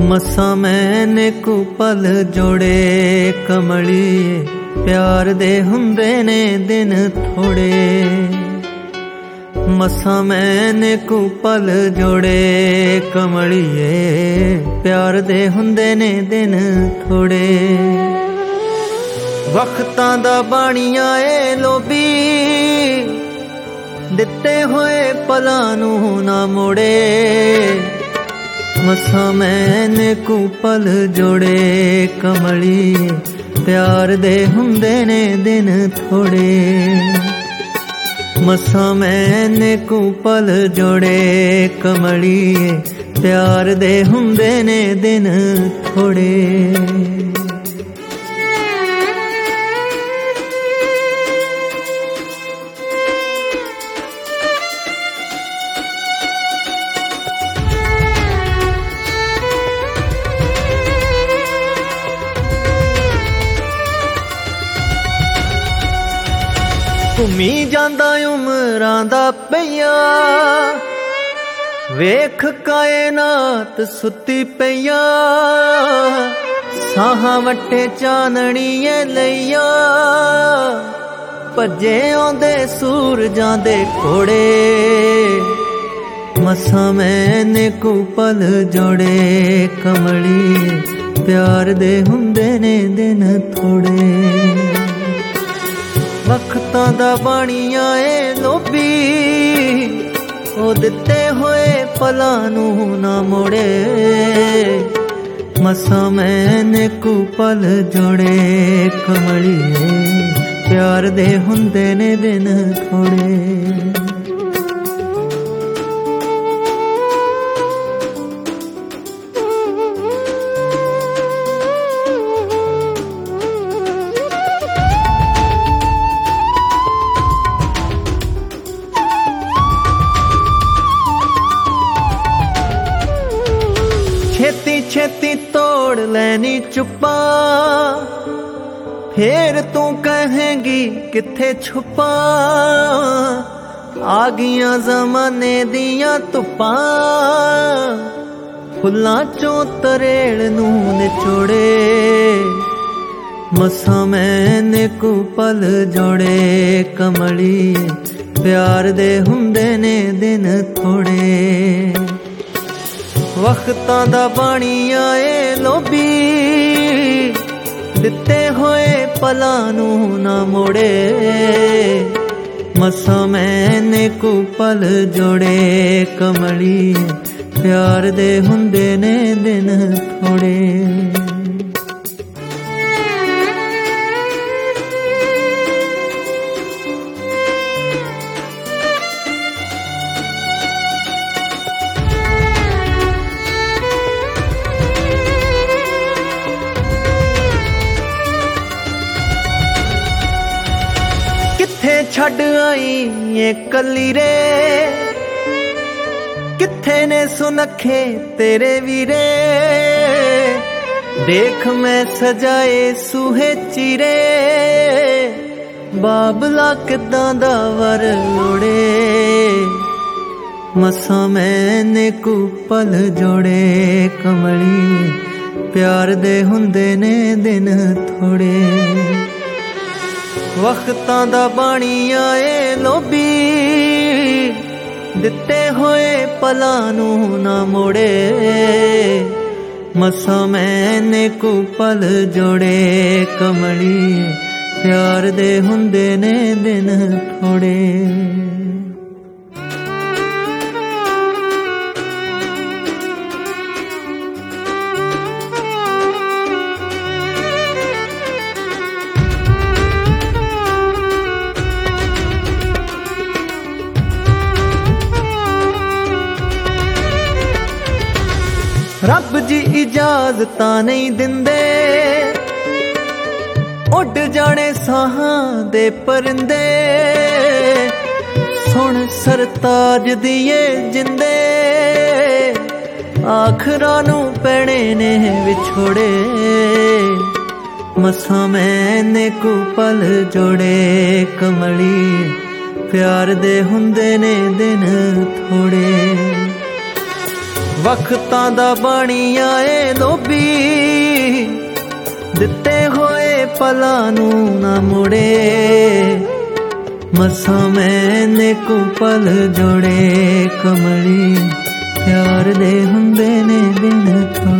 ਮਸਾਂ ਮੈਨੇ ਕੁ ਪਲ ਜੋੜੇ ਕਮਲੀਏ, ਪਿਆਰ ਦੇ ਹੁੰਦੇ ਨੇ ਦਿਨ ਥੋੜੇ। ਮਸਾਂ ਮੈਨੇ ਕੁ ਪਲ ਜੋੜੇ ਕਮਲੀਏ, ਪਿਆਰ ਦੇ ਹੁੰਦੇ ਨੇ ਦਿਨ ਥੋੜੇ। ਵਕਤਾਂ ਦਾ ਬਾਣੀਆਂ ਏ ਲੋਭੀ, ਦਿੱਤੇ ਹੋਏ ਪਲਾਂ ਨੂੰ ਨਾ ਮੋੜੇ। ਮਸਾਂ ਮੈਨੇ ਕੁ ਪਲ ਜੋੜੇ ਕਮਲੀਏ, ਪਿਆਰ ਦੇ ਹੁੰਦੇ ਨੇ ਦਿਨ ਥੋੜੇ। ਮਸਾਂ ਮੈਨੇ ਕੁ ਪਲ ਜੋੜੇ ਕਮਲੀਏ, ਪਿਆਰ ਦੇ ਹੁੰਦੇ ਨੇ ਦਿਨ ਥੋੜੇ। ਘੁੰਮੀ ਜਾਂਦਾ ਉਮਰਾਂ ਦਾ ਪਈਆ, ਵੇਖ ਕਾਇਨਾਤ ਸੁੱਤੀ ਪਈਆ। ਸਾਹਾਂ ਵੱਟੇ ਚਾਨਣੀਏ ਲਈਆ, ਭੱਜੇ ਆਉਂਦੇ ਸੂਰਜਾਂ ਦੇ ਘੋੜੇ। ਮਸਾਂ ਮੈਨੇ ਕੁ ਪਲ ਜੋੜੇ ਕਮਲੀਏ, ਪਿਆਰ ਦੇ ਹੁੰਦੇ ਨੇ ਦਿਨ ਥੋੜੇ। ਵਕਤਾਂ ਦਾ ਬਾਣੀਆਂ ਏ ਲੋਭੀ, ਉਹ ਦਿੱਤੇ ਹੋਏ ਪਲਾਂ ਨੂੰ ਨਾ ਮੋੜੇ। ਮਸਾਂ ਮੈਨੇ ਕੁ ਪਲ ਜੋੜੇ ਕਮਲੀਏ, ਪਿਆਰ ਦੇ ਹੁੰਦੇ ਨੇ ਦਿਨ ਥੋੜੇ। ਛੇਤੀ ਛੇਤੀ ਤੋੜ ਲੈਣੀ ਚੁੱਪਾਂ, ਫੇਰ ਤੂੰ ਕਹੇਂਗੀ ਕਿੱਥੇ ਛੁਪਾਂ। ਆ ਗਈਆਂ ਜ਼ਮਾਨੇ ਦੀਆਂ ਧੁੱਪਾਂ, ਫੁੱਲਾਂ ਚੋਂ ਤਰੇੜ ਨੂੰ ਨਿਚੋੜੇ। ਮਸਾਂ ਮੈਨੇ ਕੁ ਪਲ ਜੋੜੇ ਕਮਲੀਏ, ਪਿਆਰ ਦੇ ਹੁੰਦੇ ਨੇ ਦਿਨ ਥੋੜੇ। ਵਕਤਾਂ ਦਾ ਬਾਣੀਆਂ ਏ ਲੋਭੀ, ਦਿੱਤੇ ਹੋਏ ਪਲਾਂ ਨੂੰ ਨਾ ਮੋੜੇ। ਮਸਾਂ ਮੈਨੇ ਕੁ ਪਲ ਜੋੜੇ ਕਮਲੀਏ, ਪਿਆਰ ਦੇ ਹੁੰਦੇ ਨੇ ਦਿਨ ਥੋੜੇ। ਕਿੱਥੇ ਛੱਡ ਆਈ ਏ ਕੱਲੀ ਰੇ, ਕਿੱਥੇ ਨੇ ਸੁਨੱਖੇ ਤੇਰੇ ਵੀਰੇ। ਦੇਖ ਮੈਂ ਸਜਾਏ ਸੂਹੇ ਚੀਰੇ, ਬਾਬਲਾ ਕਿੱਦਾਂ ਦਾ ਵਰ ਲੋੜੇ। ਮਸਾਂ ਮੈਨੇ ਕੁ ਪਲ ਜੋੜੇ ਕਮਲੀਏ, ਪਿਆਰ ਦੇ ਹੁੰਦੇ ਨੇ ਦਿਨ ਥੋੜੇ। ਵਕਤਾਂ ਦਾ ਬਾਣੀਆਂ ਏ ਲੋਭੀ, ਦਿੱਤੇ ਹੋਏ ਪਲਾਂ ਨੂੰ ਨਾ ਮੋੜੇ। ਮਸਾਂ ਮੈਨੇ ਕੁ ਪਲ ਜੋੜੇ ਕਮਲੀਏ, ਪਿਆਰ ਦੇ ਹੁੰਦੇ ਨੇ ਦਿਨ ਥੋੜੇ। ਰੱਬ ਜੀ ਇਜਾਜ਼ਤਾਂ ਨਹੀਂ ਦਿੰਦੇ, ਉੱਡ ਜਾਣੇ ਸਾਹਾਂ ਦੇ ਪਰਿੰਦੇ। ਸੁਣ ਸਰਤਾਜ ਦੀਏ ਜਿੰਦੇ, ਆਖਰਾਂ ਨੂੰ ਪੈਣੇ ਨੇ ਵਿਛੋੜੇ। ਮਸਾਂ ਮੈਨੇ ਕੁ ਪਲ ਜੋੜੇ ਕਮਲੀਏ, ਪਿਆਰ ਦੇ ਹੁੰਦੇ ਨੇ ਦਿਨ ਥੋੜੇ। ਵਕਤਾਂ ਦਾ ਬਣਿਆ ਏ ਲੋਭੀ, ਦਿੱਤੇ ਹੋਏ ਪਲਾਂ ਨੂੰ ਨਾ ਮੁੜੇ। ਮਸਾਂ ਮੈਨੇ ਕੋ ਪਲ ਜੋੜੇ ਕਮਲੀ, ਪਿਆਰ ਦੇ ਹੁੰਦੇ ਨੇ ਦਿਨ ਥੋੜੇ।